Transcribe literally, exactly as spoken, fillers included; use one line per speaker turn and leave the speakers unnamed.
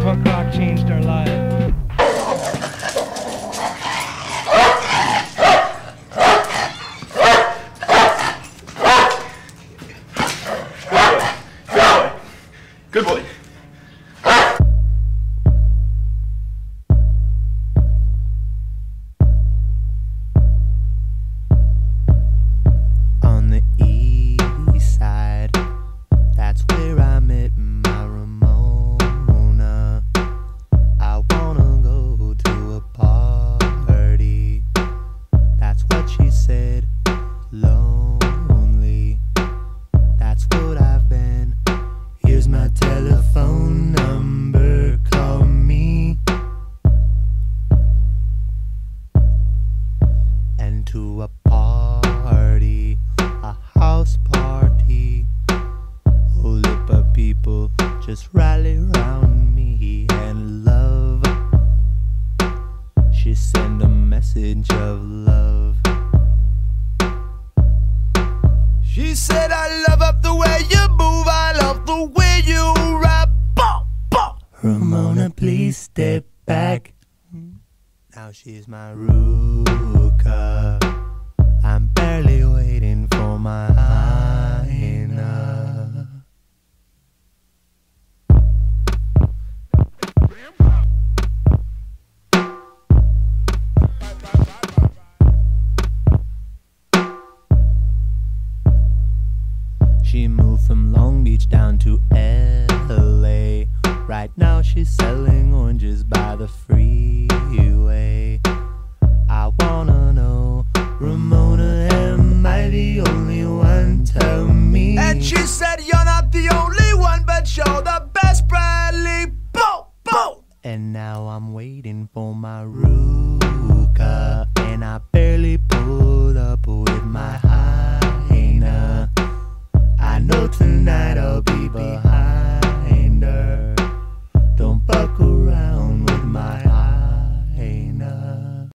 punk rock changed our lives.
Good boy.
On the east side, that's where I met my Ramona. I wanna go to a party. That's what she said. Lonely. That's what I've been. Here's my telephone number, call me. And to a party, a house party. Whole heap of people just rally around me and love. She sent a message of love. She said, I love up the way you move, I love the way you rap. Bah, bah. Ramona, please step back. Now she's my Ruka. I'm barely waiting for my hyena. She moved from Long Beach down to L A. Right now she's selling oranges by the freeway. I wanna know, Ramona, am I the only one? Tell me. And she said, you're not the only one, but you're the best, Bradley. Bo, bo. And now I'm waiting for my Ruka, and I barely pulled up with my